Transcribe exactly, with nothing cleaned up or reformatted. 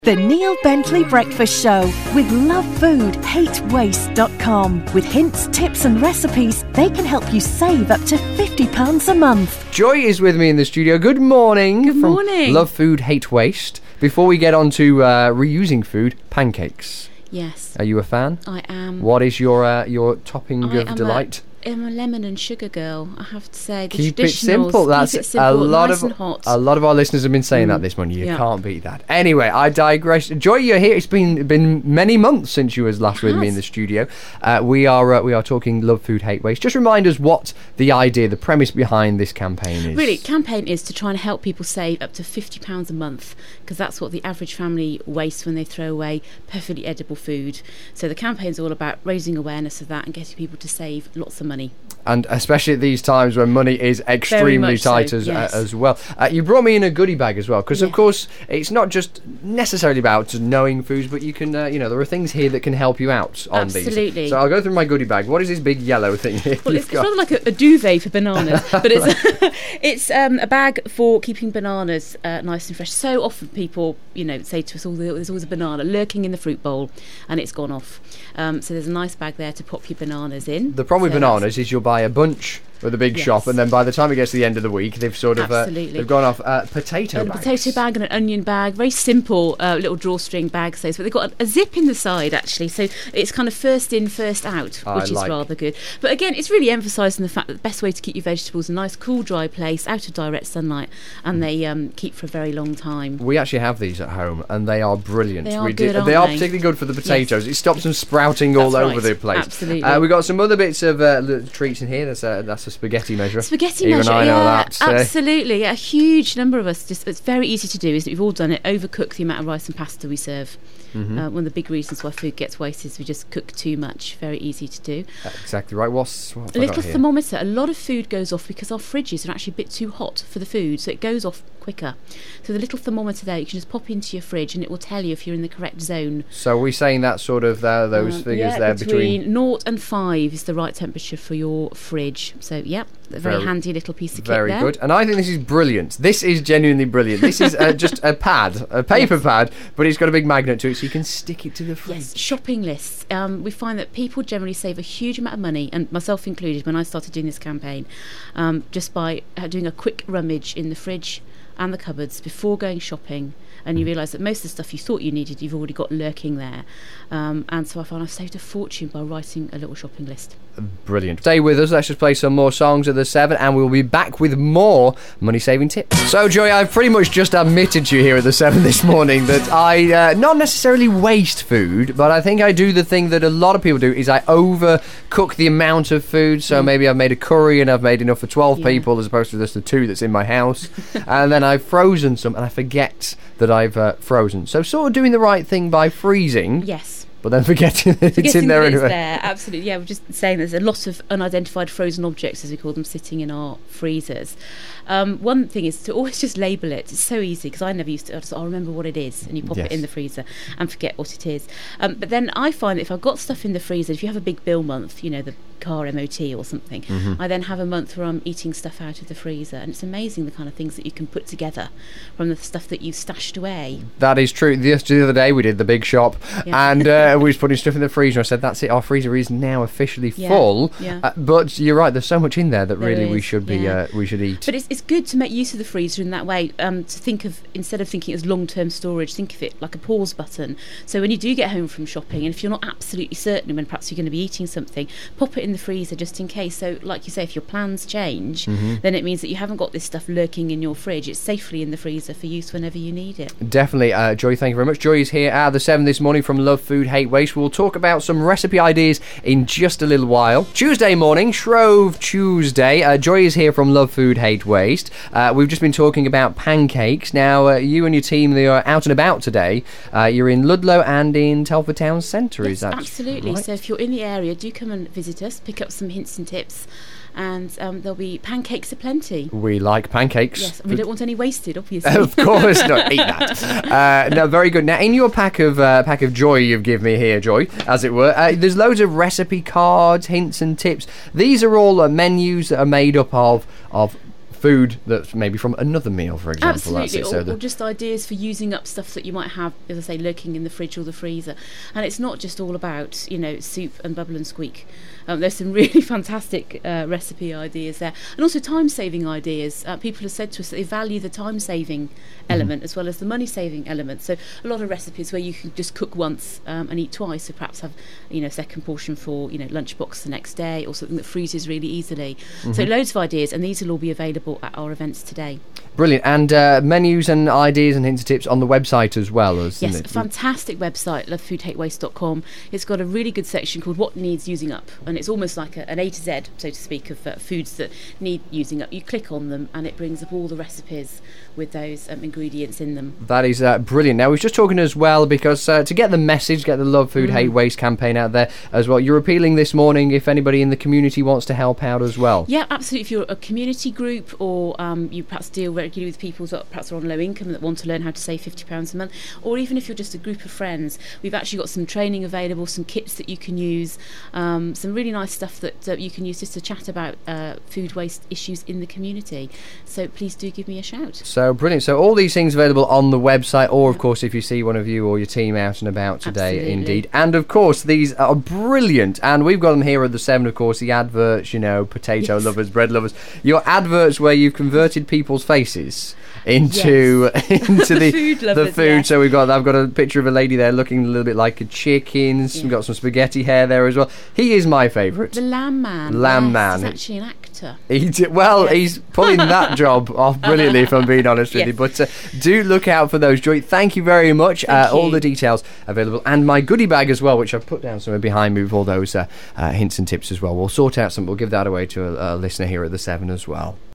The Neil Bentley Breakfast Show with love food hate waste dot com. With hints, tips and recipes, they can help you save up to fifty pounds a month. Joy is with me in the studio. Good morning. Good from morning. Love Food, Hate Waste. Before we get on to uh, reusing food, pancakes. Yes. Are you a fan? I am. What is your uh, your topping I of am delight? A, I'm a lemon and sugar girl, I have to say. The Keep it traditionals, simple. That's keep it simple, a lot nice of and hot. a lot of our listeners have been saying Mm. that this morning. You Yeah. can't beat that. Anyway, I digress. Joy, you're here. It's been been many months since you was last It with me in has. the studio. Uh, we are uh, we are talking Love Food, Hate Waste. Just remind us what the idea, the premise behind this campaign is. Really, campaign is to try and help people save up to fifty pounds a month, because that's what the average family wastes when they throw away perfectly edible food. So the campaign's all about raising awareness of that and getting people to save lots of money. And especially at these times when money is extremely much tight so, as yes. uh, as well. Uh, you brought me in a goodie bag as well, because of Yeah. course it's not just necessarily about knowing foods, but you can, uh, you know, there are things here that can help you out on these. Absolutely. So I'll go through my goodie bag. What is this big yellow thing here? Well, you've it's, it's got? rather like a, a duvet for bananas, but it's it's um, a bag for keeping bananas uh, nice and fresh. So often people, you know, say to us, "Oh, there's always a banana lurking in the fruit bowl, and it's gone off." Um, so there's a nice bag there to pop your bananas in. The problem with So that's- bananas is you'll buy a bunch with a big Yes. shop, and then by the time it gets to the end of the week, they've sort of uh, Absolutely. they've gone off uh, potato a bags. potato bag and an onion bag, very simple uh, little drawstring bags, those, but they've got a, a zip in the side actually, so it's kind of first in, first out, I which is like. rather good. But again, it's really emphasising the fact that the best way to keep your vegetables in a nice, cool, dry place, out of direct sunlight, and they um, keep for a very long time. We actually have these at home, and they are brilliant. They are we good, do, aren't they are they? particularly good for the potatoes. It stops them sprouting all That's over right. the place. Absolutely. Uh, we've got some other bits of uh, little treats in here. That's a, that's a spaghetti measure. Spaghetti Even measure, I know yeah, that. uh, absolutely. Yeah, a huge number of us. Just it's very easy to do. Is that we've all done it. Overcook the amount of rice and pasta we serve. mhm. Uh, one of the big reasons why food gets wasted is we just cook too much. Very easy to do. Exactly right. What's what have A I little got here? thermometer. A lot of food goes off because our fridges are actually a bit too hot for the food, so it goes off quicker. So the little thermometer there, you can just pop into your fridge and it will tell you if you're in the correct zone. So are we saying that sort of uh, those Um, figures yeah, there between, between zero and five is the right temperature for your fridge. So yeah, a very, Very- handy little piece of very kit there. good. And I think this is brilliant. This is genuinely brilliant. This is uh, just a pad, a paper Yes. pad, but it's got a big magnet to it, so you can stick it to the fridge. Yes, shopping lists. Um, we find that people generally save a huge amount of money, and myself included, when I started doing this campaign, um, just by uh, doing a quick rummage in the fridge and the cupboards before going shopping, and you realise that most of the stuff you thought you needed, you've already got lurking there. Um, and so I found I've saved a fortune by writing a little shopping list. Brilliant. Stay with us. Let's just play some more songs at the seven, and we'll be back with more money-saving tips. So, Joy, I've pretty much just admitted to you here at the seven this morning that I uh, not necessarily waste food, but I think I do the thing that a lot of people do, is I overcook the amount of food. So Mm. maybe I've made a curry and I've made enough for twelve Yeah. people as opposed to just the two that's in my house. And then I've frozen some and I forget that I've uh, frozen. So sort of doing the right thing by freezing, Yes. but then forgetting that it's Forgetting in there that it's anyway. there, absolutely. Yeah, we're just saying there's a lot of unidentified frozen objects, as we call them, sitting in our freezers. Um, one thing is to always just label it. It's so easy, because I never used to. I just, I'll remember what it is, and you pop Yes. it in the freezer and forget what it is. Um, but then I find that if I've got stuff in the freezer, if you have a big bill month, you know, the car M O T or something, Mm-hmm. I then have a month where I'm eating stuff out of the freezer, and it's amazing the kind of things that you can put together from the stuff that you've stashed away. That is true. Just the other day we did the big shop, Yeah. and uh, we was putting stuff in the freezer. I said, "That's it. Our freezer is now officially Yeah, full." yeah. Uh, but you're right. There's so much in there that There really we is, should be yeah. uh, we should eat. But it's, it's good to make use of the freezer in that way, um, to think of, instead of thinking as long-term storage, think of it like a pause button. So when you do get home from shopping, and if you're not absolutely certain when perhaps you're going to be eating something, pop it in the freezer just in case. So like you say, if your plans change, Mm-hmm. then it means that you haven't got this stuff lurking in your fridge. It's safely in the freezer for use whenever you need it. Definitely, uh, Joy. Thank you very much. Joy is here at the seven this morning from Love Food, Hate Waste. We'll talk about some recipe ideas in just a little while. Tuesday morning, Shrove Tuesday. Uh, Joy is here from Love Food, Hate Waste. Uh, we've just been talking about pancakes. Now, uh, you and your team, they are out and about today. Uh, you're in Ludlow and in Telford Town Centre. Yes, Is that absolutely. right? So if you're in the area, do come and visit us, pick up some hints and tips, and um, there'll be pancakes aplenty. We like pancakes. Yes, and we don't want any wasted, obviously. Of course not. Eat that. Uh, no, very good. Now, in your pack of uh, pack of joy you've given me here, Joy, as it were, uh, there's loads of recipe cards, hints and tips. These are all uh, menus that are made up of of food that's maybe from another meal, for example. Absolutely, That's it. or, So the, or just ideas for using up stuff that you might have, as I say, lurking in the fridge or the freezer. And it's not just all about, you know, soup and bubble and squeak. Um, there's some really fantastic uh, recipe ideas there, and also time-saving ideas. Uh, people have said to us that they value the time-saving element mm-hmm. as well as the money-saving element. So a lot of recipes where you can just cook once um, and eat twice, so perhaps have, you know, second portion for, you know, lunchbox the next day, or something that freezes really easily. Mm-hmm. So loads of ideas, and these will all be available at our events today. Brilliant. And uh, menus and ideas and hints and tips on the website as well. Isn't yes, it? A fantastic website, love food hate waste dot com. It's got a really good section called What Needs Using Up, and it's almost like a, an A to Z, so to speak, of uh, foods that need using up. You click on them and it brings up all the recipes with those um, ingredients in them. That is uh, brilliant. Now, we was just talking as well, because uh, to get the message, get the Love Food Mm. Hate Waste campaign out there as well, you're appealing this morning if anybody in the community wants to help out as well. Yeah, absolutely. If you're a community group, or um, you perhaps deal regularly with people that perhaps are on low income that want to learn how to save fifty pounds a month, or even if you're just a group of friends, we've actually got some training available, some kits that you can use, um, some really nice stuff that uh, you can use just to chat about uh, food waste issues in the community. So please do give me a shout. So brilliant. So all these things available on the website, or of course if you see one of you or your team out and about today. Absolutely. Indeed. And of course these are brilliant, and we've got them here at the Seven, of course, the adverts, you know, potato Yes. lovers, bread lovers, your adverts where you've converted people's faces into Yes. into the Food lovers, the food. yeah. So we've got I've got a picture of a lady there looking a little bit like a chicken. Yeah. We've got some spaghetti hair there as well. He is my favourite. The Lamb Man. Lamb yes, Man. He's actually an actor. He did, well, Yes. he's pulling that job off brilliantly, if I'm being honest with Yes. you. But uh, do look out for those, Joy. Thank you very much. Uh, Thank all you. the details available, and my goodie bag as well, which I've put down somewhere behind me with all those uh, uh, hints and tips as well. We'll sort out some. We'll give that away to a, a listener here at the Seven as well.